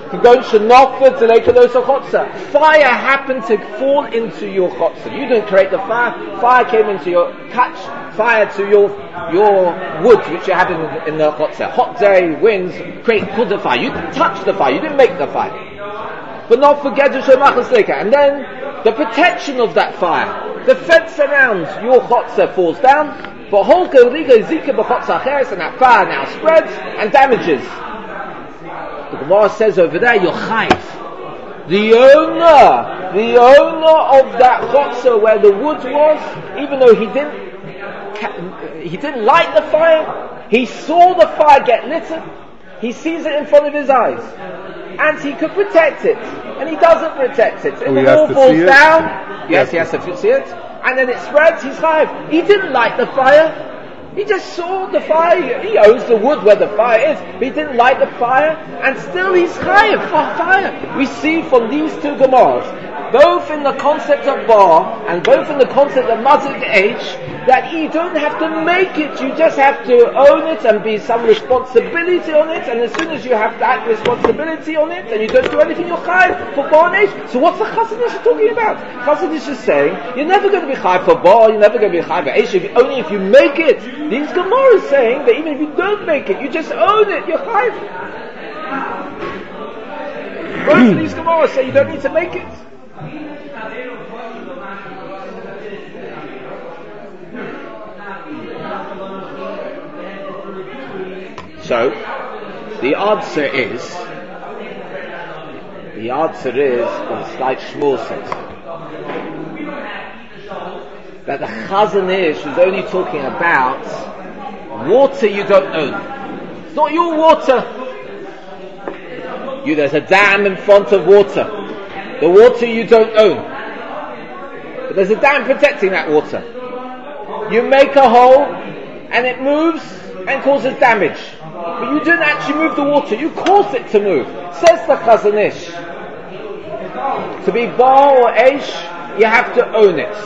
fire happened to fall into your chotzer. You didn't create the fire. Fire came into your catch fire to your your wood which you had in, in the chotzer. Hot day, winds create put the fire. You didn't touch the fire. You didn't make the fire. But not forget to show and then the protection of that fire, the fence around your chotzer falls down. But holka riga zika b'chotzer acheres, and that fire now spreads and damages. The Gemara says over there, you're chayv. The owner, the owner of that chotzer where the wood was, even though he didn't, he didn't light the fire, he saw the fire get lit. He sees it in front of his eyes, and he could protect it, and he doesn't protect it. If Oh, the he has wall to falls see it? down, yes, he has to see it, and then it spreads. He's chayv. He didn't light the fire. He just saw the fire. He owns the wood where the fire is, but he didn't light the fire, and still he's chayav for fire. We see from these two Gemaras, both in the concept of bar and both in the concept of mazik H, that you don't have to make it, you just have to own it and be some responsibility on it, and as soon as you have that responsibility on it, and you don't do anything, you're chayav for bar and H. So what's the Chazanish talking about? Chazanish is saying, you're never going to be chayav for bar, you're never going to be chayav for H, if you, only if you make it. These Gemara is saying that even if you don't make it, you just own it, you're chayav. Both of these Gemara say you don't need to make it. So, the answer is, the answer is, it's like Shmuel says, that the Chazon Ish is only talking about water you don't own. It's not your water. You, there's a dam in front of water. The water you don't own. But there's a dam protecting that water. You make a hole, and it moves and causes damage. But you didn't actually move the water, you caused it to move. Says the Chazon Ish. To be Baal or Eish, you have to own it.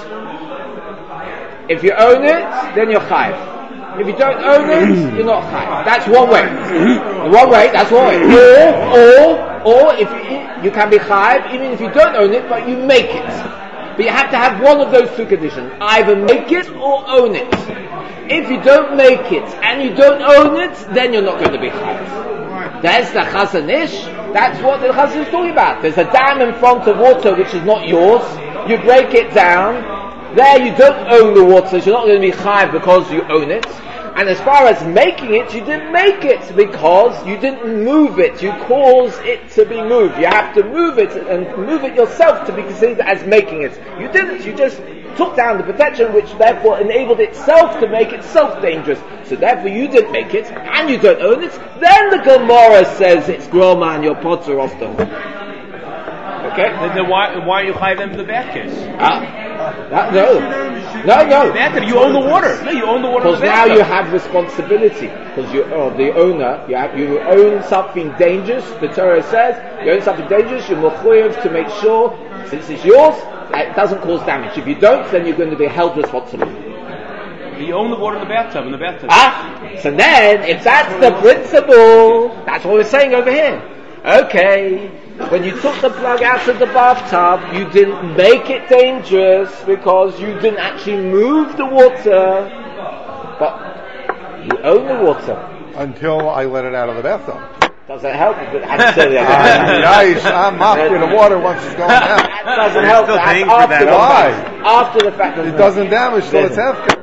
If you own it, then you're Chayiv. If you don't own it, you're not Chayiv. That's one way. One way, that's one way. Or, or, or, if you, you can be Chayiv, even if you don't own it, but you make it. But you have to have one of those two conditions. Either make it or own it. If you don't make it and you don't own it, then you're not going to be Chayiv. There's the Chazon Ish. That's what the Chazon is talking about. There's a dam in front of water which is not yours. You break it down. There you don't own the water, so you're not going to be Chayiv because you own it. And as far as making it, you didn't make it because you didn't move it. You caused it to be moved. You have to move it and move it yourself to be considered as making it. You didn't. You just took down the protection, which therefore enabled itself to make itself dangerous. So therefore you didn't make it, and you don't own it. Then the Gemara says it's Groma and you're potter off the hook. Okay? Then, then why, why are you Chayiv them for the bad case? Ah. Uh, no, no, no. Bathtub, you own the water. No, you own the water. Because now you have responsibility. Because you are the owner. You have, you own something dangerous. The Torah says you own something dangerous. You're mechuyev to make sure, since it's yours, that it doesn't cause damage. If you don't, then you're going to be held responsible. You own the water in the bathtub. In the bathtub. Ah, so then if that's the principle, that's what we're saying over here. Okay. When you took the plug out of the bathtub, you didn't make it dangerous because you didn't actually move the water, but you own the water. Until I let it out of the bathtub. Does that help? Until Nice, I'm after the water once it's gone out. That doesn't help. Still That's paying for after that. the Why? fact. After the fact. It doesn't damage till it's hefker.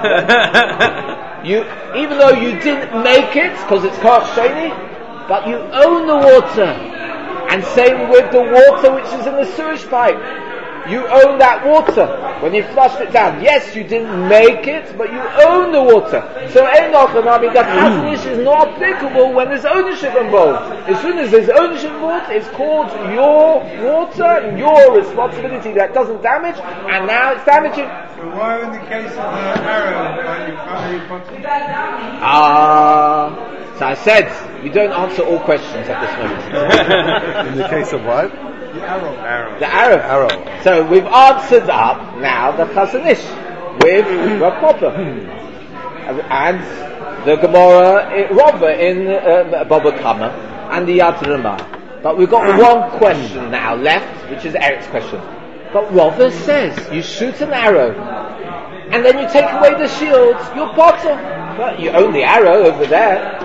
You, even though you didn't make it because it's Koach Sheni, but you own the water. And same with the water which is in the sewage pipe. You own that water when you flushed it down. Yes, you didn't make it, but you own the water. So Einochem, I mean, the Chazon Ish is not applicable when there's ownership involved. As soon as there's ownership involved, it's called your water and your responsibility that doesn't damage, and now it's damaging. So why in the case of the arrow, like you can't be possible? Ah, so I said, we don't answer all questions at this moment. In the case of what? The arrow. Arrow. The arrow. Arrow. So we've answered up now the Chazon Ish with Rav Papa and the Gemara Rava in uh, Baba Kama and the Yad Ramah. But we've got one question now left, which is Eric's question. But Rava says you shoot an arrow and then you take away the shield. You're potter. But you own the arrow over there.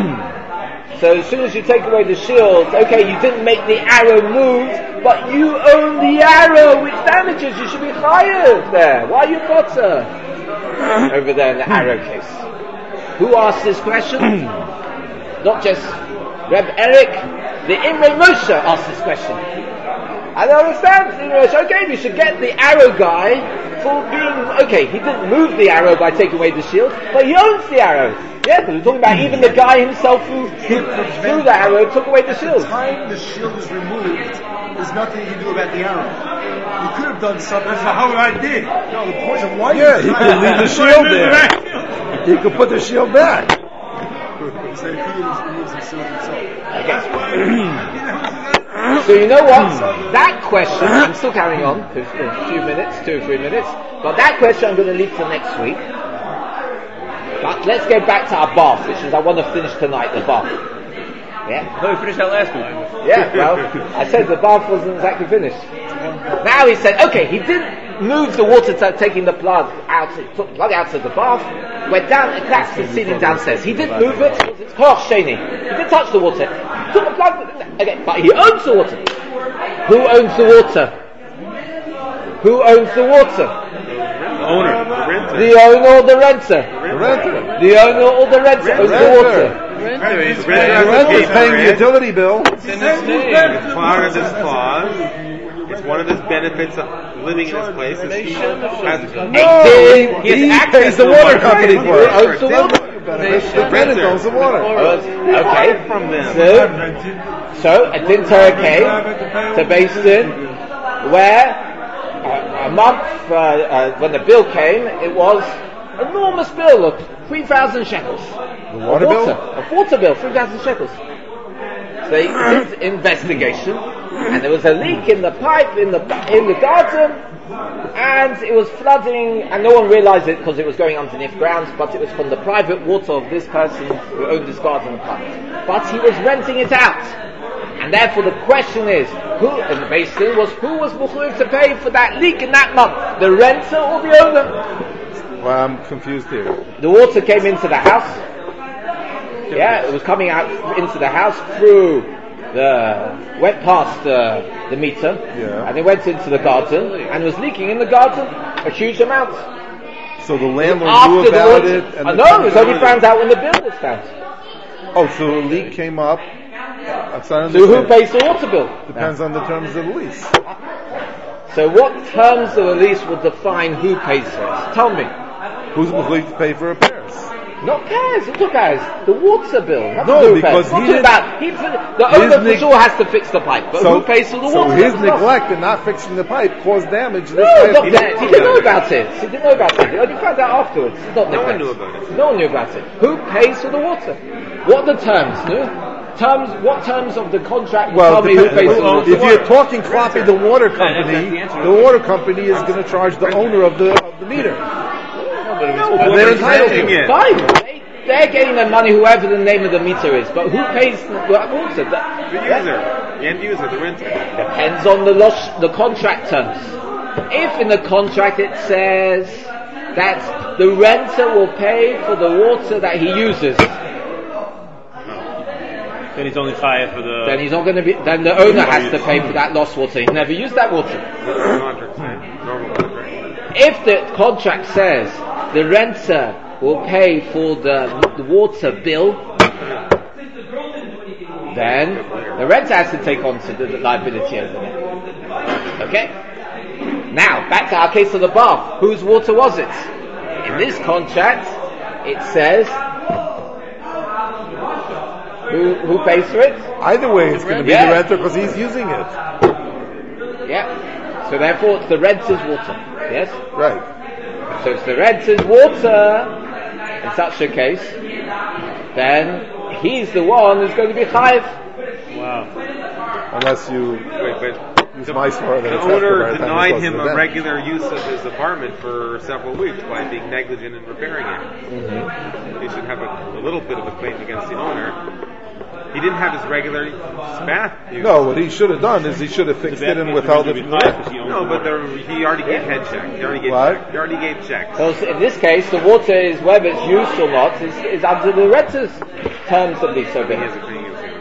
So as soon as you take away the shield, okay, you didn't make the arrow move, but you own the arrow which damages. You should be higher there. Why are you potter? Over there in the arrow case. Who asked this question? Not just Reb Eric, the Imre Moshe asked this question. I don't understand. Imre Moshe, okay, we should get the arrow guy for being, okay, he didn't move the arrow by taking away the shield, but he owns the arrow. Yeah, because we're talking about even the guy himself who, who threw the arrow, took away the shield. By the time the shield is removed, there's nothing you can do about the arrow. You could have done something. That's the whole idea. No, the point of why Yeah, you he could leave the shield there. He could put the shield back. So he removes the shield himself. So you know what? That question, I'm still carrying on for a few minutes, two or three minutes, but that question I'm going to leave for next week. But let's go back to our bath, which is I want to finish tonight, the bath. Yeah? No, we finished that last week. Yeah, well, I said the bath wasn't exactly finished. Now he said, okay, he didn't move the water to taking the plug out, took the plug out of the bath, went down and collapsed the ceiling downstairs. He didn't move it, it's Koach Sheni. He didn't touch the water. He took the plug, okay, but he owns the water. Who owns the water? Who owns the water? The owner. The renter. The owner or the renter? The renter. The owner or the renter owns the water. Renter, he's The renter is paying the utility bill. It's in his name. It's part of this clause. It's one of his benefits of living in this place. Is he has No, he, He has pays the water company for He it. owns the water. The tenant owns the water. Okay, from them. so, so a din Torah came to Beis Din, where uh, a month uh, uh, when the bill came, it was an enormous bill of three thousand shekels. The water a bill? water, a water bill, three thousand shekels. So they did investigation, and there was a leak in the pipe in the in the garden, and it was flooding, and no one realized it because it was going underneath ground, but it was from the private water of this person who owned this garden pipe. But he was renting it out, and therefore the question is, who, and the basin was, who was mechuyev to pay for that leak in that month? The renter or the owner? Well, I'm confused here. The water came into the house. Yeah, it was coming out into the house through the, went past uh, the meter, Yeah. and it went into the garden, and was leaking in the garden a huge amount. So the landlord After knew the about water, it. And uh, the no, tenant it was only knew found out when the bill was found. Oh, so a leak came up. That's not So who understand. pays the water bill? Depends on the terms of the lease. So what terms of the lease will define who pays for it? Tell me. Who's going to pay for repairs? Not Pairs, not Pairs. The water bill. Not No, the because Not he talking didn't- about, he, the His owner for neg- sure has to fix the pipe, but So, who pays for the so water? his That's not- neglect in not fixing the pipe caused damage to this No, pipe. not He that. didn't He know didn't know about about it. He didn't know about it. He only found out afterwards. It's not No one neglect. knew about it. No one knew about it. Who pays for the water? What are the terms? No? Terms. What terms of the contract? will Well, tell me who depend- pays for the water. if you're talking floppy, the water that's company, the answer. the water company is going to charge the owner of the of the meter. No, They're entitled to it. Fine. They, they're getting their money, whoever the name of the meter is. But who pays the water? That- The user, the end user, the renter. Depends on the los- the contract terms. If in the contract it says that the renter will pay for the water that he uses, Then he's only chayav for the. then he's not going to be. Then the owner has to pay for that lost water. He never used that water. What's the contract say? Normal contract. If the contract says the renter will pay for the, the water bill, then the renter has to take on to the, the liability over it. Okay? Now, back to our case of the bath. Whose water was it? In this contract, it says who, who pays for it? Either way, it's going to be Yeah. the renter because he's using it. Yeah. So therefore, it's the renter's water. Yes? Right. So it's the renter's water. In such a case, then he's the one who's going to be chayiv. Wow. Unless you Wait, but use the, my story. the owner denied him a regular use of his apartment for several weeks by being negligent in repairing it. Mm-hmm. He should have a, a little bit of a claim against the owner. He didn't have his regular bath use. No, what he should have done is he should have fixed it and withheld it from the rent. No, but there, he already gave head check. He already gave What? check. He already gave checks. So in this case, the water is, whether it's used or not, is, is under the renter's terms of lease over He has here. a claim against the owner.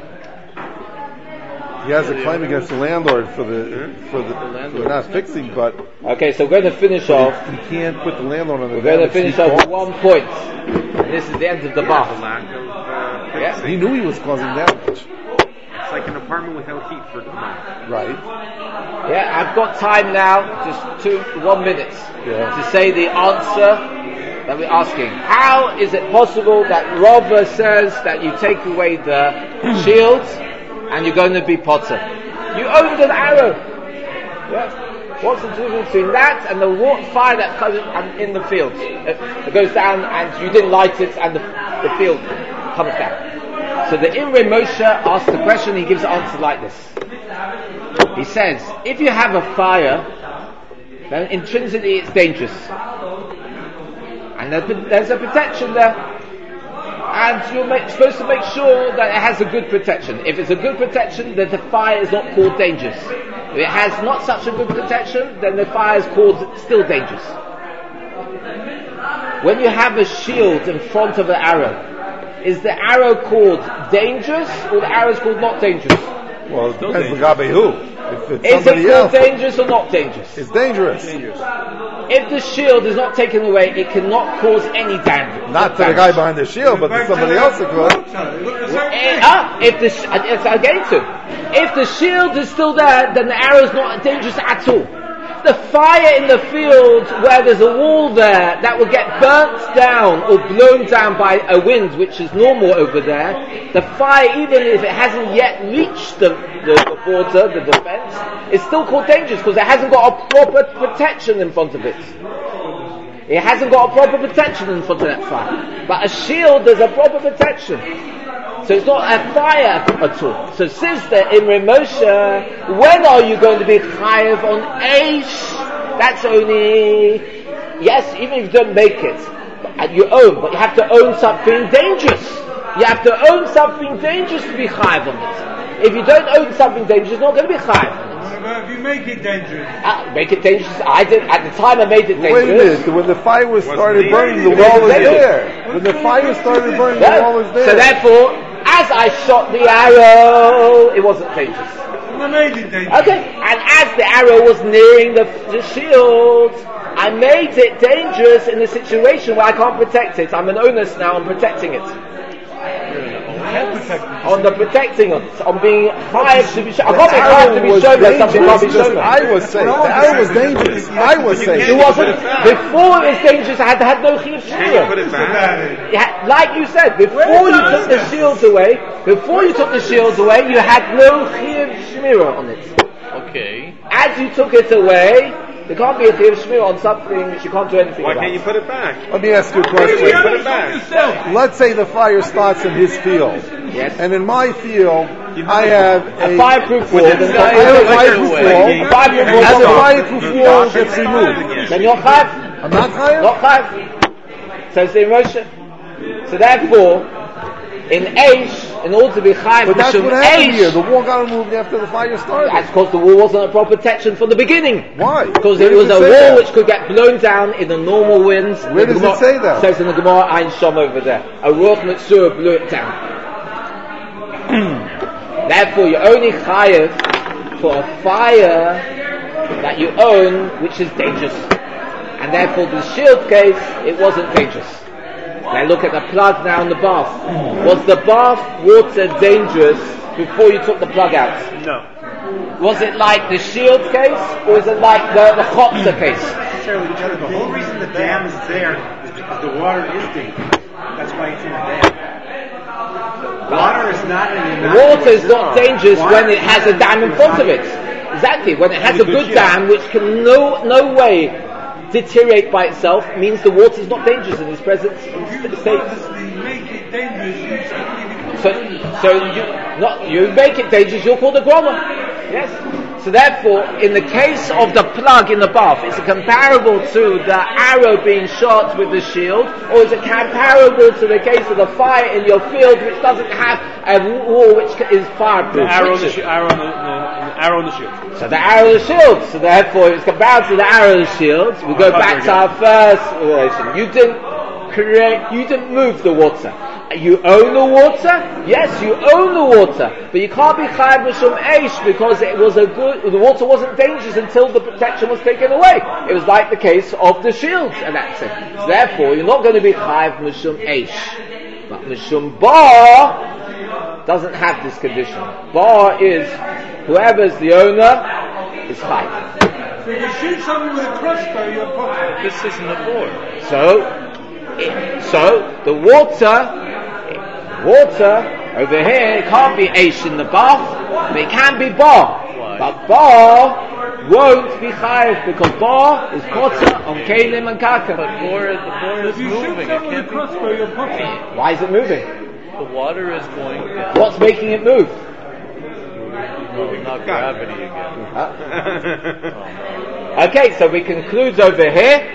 He has a claim against the landlord for the for the, for the not fixing, but Okay, so we're going to finish off. he can't put the landlord on the We're going to damage finish he off with caused. one point. And this is the end of the The bath. lack of uh, Yeah. fixing. He knew he was causing damage. It's like an apartment without heat for a month. Right. Yeah, I've got time now, just two, one minute, Yeah. to say the answer that we're asking. How is it possible that Rava says that you take away the shield and you're going to be potter? You owned an arrow. Yeah. What's the difference between that and the wa- fire that comes in- in the field? It, it goes down and you didn't light it and the, the field comes down. So the Imre Moshe asks the question, he gives the answer like this. He says, if you have a fire, then intrinsically it's dangerous. And there's, there's a protection there. And you're make, supposed to make sure that it has a good protection. If it's a good protection, then the fire is not called dangerous. If it has not such a good protection, then the fire is called still dangerous. When you have a shield in front of an arrow, is the arrow called dangerous or the arrow is called not dangerous? Well, it depends on Gabe who. If it's Is it somebody called else, dangerous or not dangerous? it's dangerous. If the shield is not taken away, it cannot cause any damage. Not to the guy behind the shield, but to somebody else it could. Eh, ah, if the sh- uh, it's again to, if the shield is still there, then the arrow is not dangerous at all. The fire in the field where there's a wall there that will get burnt down or blown down by a wind, which is normal over there, the fire, even if it hasn't yet reached the, the, the border, the defense, it's still called dangerous because it hasn't got a proper protection in front of it. It hasn't got a proper protection in front of that fire. But a shield, there's a proper protection. So it's not a fire at all. So sister in Ramosha, when are you going to be chayav on Eish? That's only, yes, even if you don't make it, at your own, but you have to own something dangerous. You have to own something dangerous to be chayav on it. If you don't own something dangerous, it's not going to be chayav on it. But if you make it dangerous. Uh, make it dangerous. I did, at the time I made it dangerous. Wait a minute, when the fire was started burning, the wall was there. When the fire started burning, the wall was there. So therefore, as I shot the arrow, it wasn't dangerous. I made it dangerous. Okay, and as the arrow was nearing the, the shield, I made it dangerous in a situation where I can't protect it. I'm an onus now on protecting it. On the protecting it, on being chayav to be shown. I can't be chayav to be shown that something can't be shown. I was saying, the arrow was dangerous. I was saying. It wasn't. Before it was dangerous, I had to have no chiyuv Can you put shmira. it back? You had- Like you said, before you took the shields away, before you took the shields away, you had no chiyuv shmira on it. Okay. As you took it away, there can't be a chiyuv shmira on something which you can't do anything Why about. can't you put it back? Let me ask you a Put question. it back. Let's say the fire starts in his field. Yes. And in my field, I have A a, fireproof wall. With then the I have a Lighter fireproof away. wall. A fireproof wall. As the doesn't- fireproof wall gets removed. Then you're chayav. I'm not higher? Not chayav. So it's the emotion. So therefore, in Eish, in order to be chayav, But that's mishum what happened here. Eish, The wall got removed after the fire started. that's because the wall wasn't a proper protection from the beginning. Why? Because Where it was does a it wall say that? which could get blown down in the normal winds. Where The does it Gemara- say that? Says in the Gemara Ein Shom over there. A Ruach Mitzvah blew it down. Therefore, you're only chayav for a fire that you own, which is dangerous. And therefore, the shield case, it wasn't dangerous. Now look at the plug now in the bath. Was the bath water dangerous before you took the plug out? No. Was it like the shield case, or is it like the, the chotzer case? necessarily together. The whole reason the dam is there is because the water is dangerous. That's why it's in the dam. Water is not in the Water is not dangerous when it has a dam in front of it. Exactly. When it has a good dam which can no no way deteriorate by itself, means the water is not dangerous in its present st- state. Make it dangerous. So, so you not you make it dangerous. You're called a groma. Yes. So therefore, in the case of the plug in the bath, is it comparable to the arrow being shot with the shield, or is it comparable to the case of the fire in your field, which doesn't have a wall which is fireproof? The arrow, Which the is- shi- arrow, on the, the, the arrow on the shield. So the arrow of the shield. So therefore, if it's compared to the arrow of the shield, we go back to our first relation. You didn't create, you didn't move the water. You own the water? Yes, you own the water. But you can't be chayav mishum eish because it was a good, the water wasn't dangerous until the protection was taken away. It was like the case of the shields, and that's it. So therefore, you're not going to be chayav mishum eish. But mishum bar doesn't have this condition. Bar is, whoever's the owner is chayav. So you shoot someone with a crossbow, you're possible. This isn't a board. So, it, so the water, water over here, it can't be eish in the bath, but it can be bar. Why? But bar won't be chayav because bar is potter on kelim and kaka. But board, the board is If you shoot moving. It someone with a can't be. crossbow, you're possible. Why is it moving? The water is going down. What's making it move? Oh, not gravity again. Huh? Okay, so we conclude over here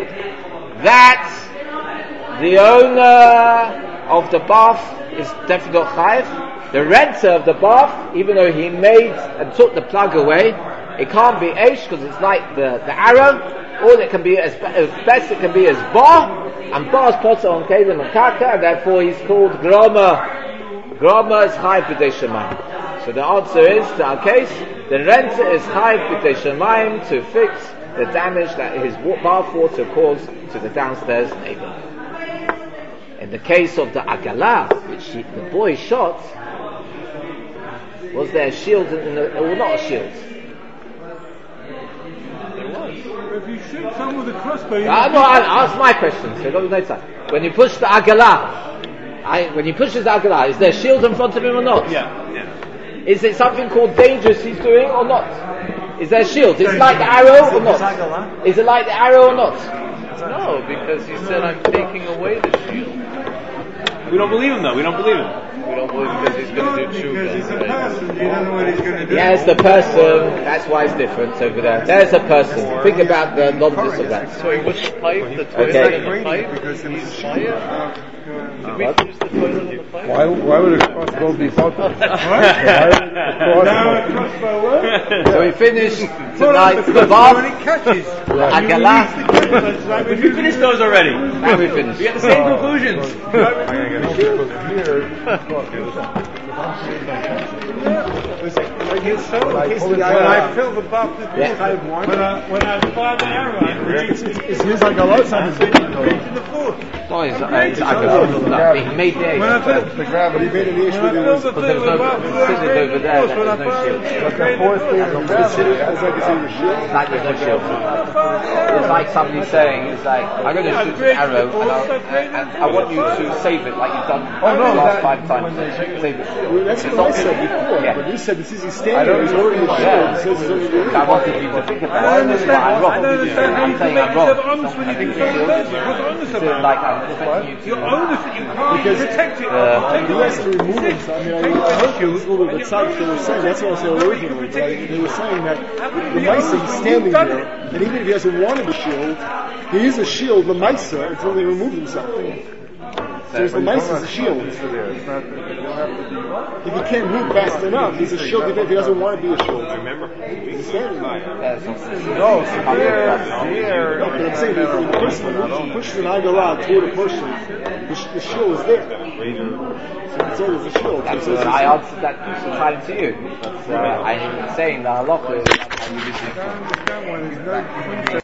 that the owner of the bath is definitely not chayav. The renter of the bath, even though he made and took the plug away, it can't be eish because it's like the, the arrow. All it can be, as, as best it can be, is bar, and bar is potter on kelim and kaka, and therefore he's called groma. Groma is chayav b'dei shemayim. So the answer is, to our case, the renter is chayiv b'tei shemayim to fix the damage that his bath water caused to the downstairs neighbor. In the case of the agala, which he, the boy shot, was there a shield in the, or not a shield? If you shoot someone with a crossbow, you Ah, no, I, ask my question. So don't no time. When you push the agala, I, when he pushes the agala, is there a shield in front of him or not? Yeah. yeah. Is it something called dangerous he's doing or not? Is there a shield? Is it like the arrow or not? Is it like the arrow or not? No, because he said, I'm taking away the shield. We don't believe him though. We don't believe him. We don't believe because he's going to do because he's a tshuva. person. You don't know what he's going to do. Yes, the person. That's why it's different over there. There's a person. Think about the logic of that. So he was the pipe, the toilet Okay. and the pipe, Because it was he's a fire. Did we What? finish the toilet and the pipe? Why, why would a crossbow be thought of? Now a crossbow works. So we finished Pull out tonight the the crossbow and bath, it catches. the agala. But we finished those already. Now we finished. We got the same conclusions. Like you show, in case the When guy- I when I fill the buff with Yeah. I have one. When I, when I fire the arrow, I It's his like a lot of times. in the foot. No, it's, uh, it's agala. No, he made the When I egg. fill, The gravity made an issue when I with fill it. the But thing there's with no buff, considered over there that there's no shield. But the fourth thing is gravity. It's like it's in the shield. It's like there's no shield. It's like somebody saying, it's like, I'm going to shoot an arrow and, I'll, and, and I want you to save it like you've done Oh, no, the last that- five times. Save it. Well, that's It's what I not- said before. Yeah. But you said this is he's I standing don't there. He's already in the shield. Yeah. It says he's already I wanted you to think about I it. understand, But I'm wrong. I don't understand how I'm you can saying make I'm wrong. yourself honest when I you think can the shield tell is the What's honest it's about like it? I'm expecting you to. You're honest that you can't Because- protect it. Uh, Take He away. has to remove himself. I mean, I, I heard you a little bit of the side they were saying. That's what I said originally. But I, they were saying that the Maisa is standing there, and even if he hasn't wanted the shield, he is a shield, the Maisa, until he removed himself. So the Maisa is a shield. It's not, you don't have to be. If he can't move fast enough, he's a shield even if he doesn't want to be a shield. Remember? He's standing there. Yeah, so- No, so here, here. No, but I'm saying if the person moves, pushes an Agala toward a person, the, sh- the shield is there. So it's always a shield. That's So it's- what I answered that question to you. But uh, I'm saying the halacha is how you do things. That one is no